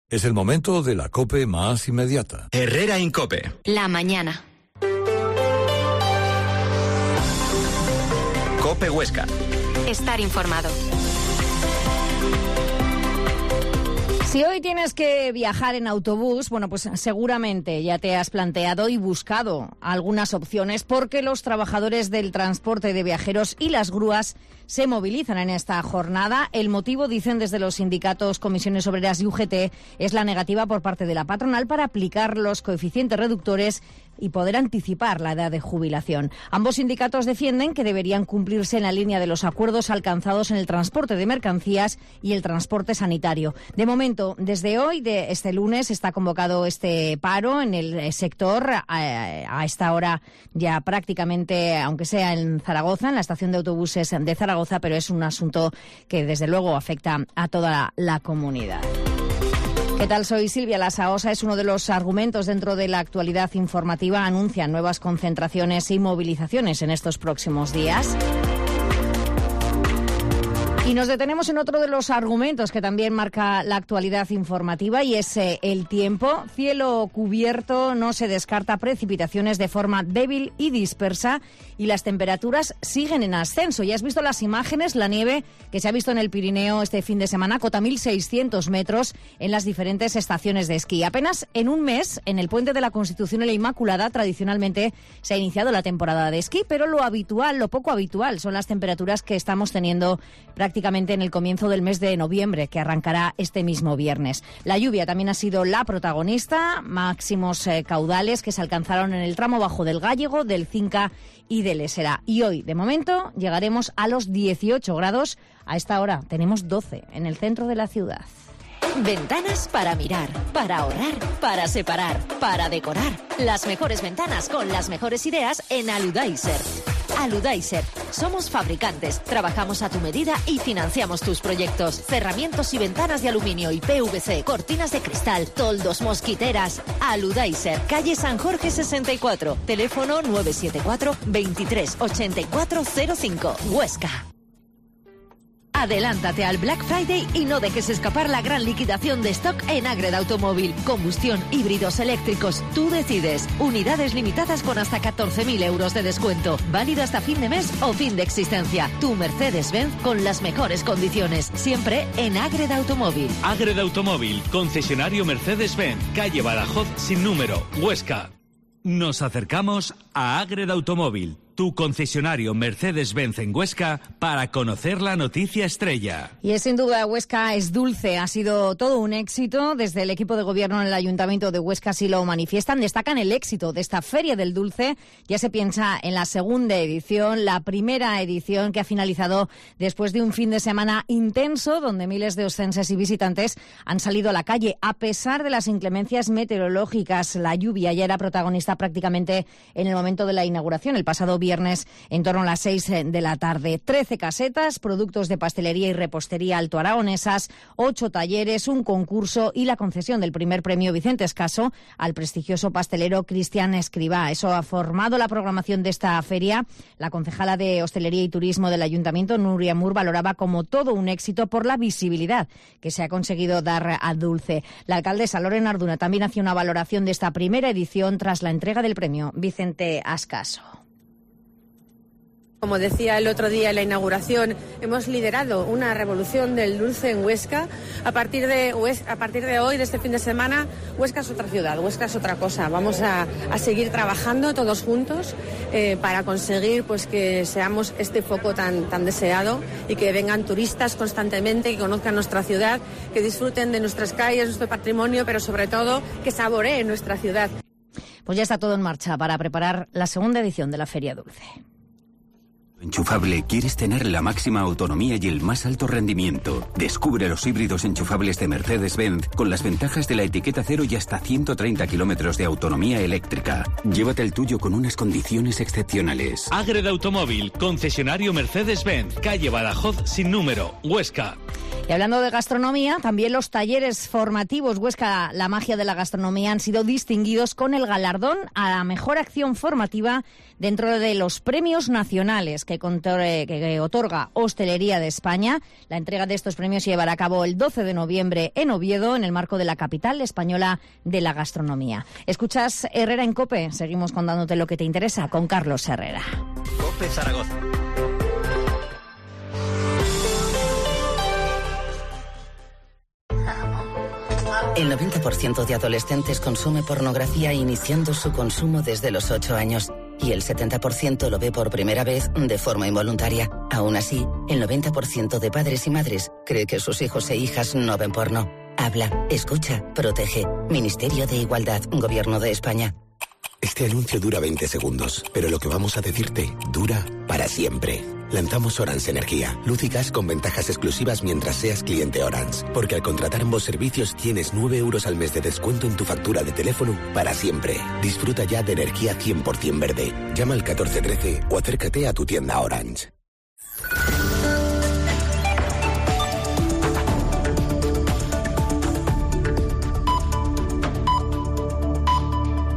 Es el momento de la COPE más inmediata. Herrera Incope. La mañana. COPE Huesca. Estar informado. Si hoy tienes que viajar en autobús, bueno, pues seguramente ya te has planteado y buscado algunas opciones porque los trabajadores del transporte de viajeros y las grúas se movilizan en esta jornada. El motivo, dicen desde los sindicatos Comisiones Obreras y UGT, es la negativa por parte de la patronal para aplicar los coeficientes reductores y poder anticipar la edad de jubilación. Ambos sindicatos defienden que deberían cumplirse en la línea de los acuerdos alcanzados en el transporte de mercancías y el transporte sanitario. De momento, desde hoy, de este lunes, está convocado este paro en el sector. A esta hora ya prácticamente, aunque sea en Zaragoza, en la estación de autobuses de Zaragoza, pero es un asunto que desde luego afecta a toda la comunidad. ¿Qué tal? Soy Silvia Lasaosa. Es uno de los argumentos dentro de la actualidad informativa. Anuncian nuevas concentraciones y movilizaciones en estos próximos días. Y nos detenemos en otro de los argumentos que también marca la actualidad informativa y es el tiempo. Cielo cubierto, no se descarta precipitaciones de forma débil y dispersa y las temperaturas siguen en ascenso. Ya has visto las imágenes, la nieve que se ha visto en el Pirineo este fin de semana, cota 1.600 metros en las diferentes estaciones de esquí. Apenas en un mes, en el Puente de la Constitución y la Inmaculada, tradicionalmente se ha iniciado la temporada de esquí, pero lo habitual, lo poco habitual, son las temperaturas que estamos teniendo prácticamente en el comienzo del mes de noviembre, que arrancará este mismo viernes. La lluvia también ha sido la protagonista, máximos caudales que se alcanzaron en el tramo bajo del Gállego, del Cinca y del Esera. Y hoy, de momento, llegaremos a los 18 grados. A esta hora tenemos 12 en el centro de la ciudad. Ventanas para mirar, para ahorrar, para separar, para decorar. Las mejores ventanas con las mejores ideas en Aludaiser. Aludaiser. Somos fabricantes, trabajamos a tu medida y financiamos tus proyectos. Cerramientos y ventanas de aluminio y PVC, cortinas de cristal, toldos, mosquiteras. Aludaiser. Calle San Jorge 64. Teléfono 974 23 84 05. Huesca. Adelántate al Black Friday y no dejes escapar la gran liquidación de stock en Ágreda Automóvil. Combustión, híbridos, eléctricos, tú decides. Unidades limitadas con hasta 14.000 euros de descuento. Válido hasta fin de mes o fin de existencia. Tu Mercedes-Benz con las mejores condiciones. Siempre en Ágreda Automóvil. Ágreda Automóvil, concesionario Mercedes-Benz, calle Badajoz sin número, Huesca. Nos acercamos a Ágreda Automóvil, tu concesionario Mercedes-Benz en Huesca, para conocer la noticia estrella. Y es sin duda, Huesca es dulce, ha sido todo un éxito. Desde el equipo de gobierno en el Ayuntamiento de Huesca sí lo manifiestan, destacan el éxito de esta Feria del Dulce. Ya se piensa en la segunda edición, la primera edición que ha finalizado después de un fin de semana intenso, donde miles de ostenses y visitantes han salido a la calle. A pesar de las inclemencias meteorológicas, la lluvia ya era protagonista prácticamente en el momento de la inauguración, el pasado viernes en torno a las 6 de la tarde. 13 casetas, productos de pastelería y repostería altoaragonesas, 8 talleres, un concurso y la concesión del primer premio Vicente Escaso al prestigioso pastelero Cristian Escribá. Eso ha formado la programación de esta feria. La concejala de Hostelería y Turismo del Ayuntamiento, Nuria Mur, valoraba como todo un éxito por la visibilidad que se ha conseguido dar al dulce. La alcaldesa Lorena Arduna también hacía una valoración de esta primera edición tras la entrega del premio Vicente Escaso. Como decía el otro día en la inauguración, hemos liderado una revolución del dulce en Huesca. A partir de hoy, de este fin de semana, Huesca es otra ciudad, Huesca es otra cosa. Vamos a seguir trabajando todos juntos para conseguir pues que seamos este foco tan deseado y que vengan turistas constantemente, que conozcan nuestra ciudad, que disfruten de nuestras calles, nuestro patrimonio, pero sobre todo que saboreen nuestra ciudad. Pues ya está todo en marcha para preparar la segunda edición de la Feria Dulce. Enchufable, ¿quieres tener la máxima autonomía y el más alto rendimiento? Descubre los híbridos enchufables de Mercedes-Benz con las ventajas de la etiqueta cero y hasta 130 kilómetros de autonomía eléctrica. Llévate el tuyo con unas condiciones excepcionales. Ágreda Automóvil, concesionario Mercedes-Benz, calle Badajoz sin número, Huesca. Y hablando de gastronomía, también los talleres formativos Huesca, la magia de la gastronomía, han sido distinguidos con el galardón a la mejor acción formativa dentro de los premios nacionales que otorga Hostelería de España. La entrega de estos premios se llevará a cabo el 12 de noviembre en Oviedo, en el marco de la capital española de la gastronomía. Escuchas Herrera en COPE. Seguimos contándote lo que te interesa con Carlos Herrera. COPE Zaragoza. El 90% de adolescentes consume pornografía iniciando su consumo desde los 8 años y el 70% lo ve por primera vez de forma involuntaria. Aún así, el 90% de padres y madres cree que sus hijos e hijas no ven porno. Habla, escucha, protege. Ministerio de Igualdad, Gobierno de España. Este anuncio dura 20 segundos, pero lo que vamos a decirte dura para siempre. Lanzamos Orange Energía, luz y gas con ventajas exclusivas mientras seas cliente Orange. Porque al contratar ambos servicios tienes 9 euros al mes de descuento en tu factura de teléfono para siempre. Disfruta ya de energía 100% verde. Llama al 1413 o acércate a tu tienda Orange.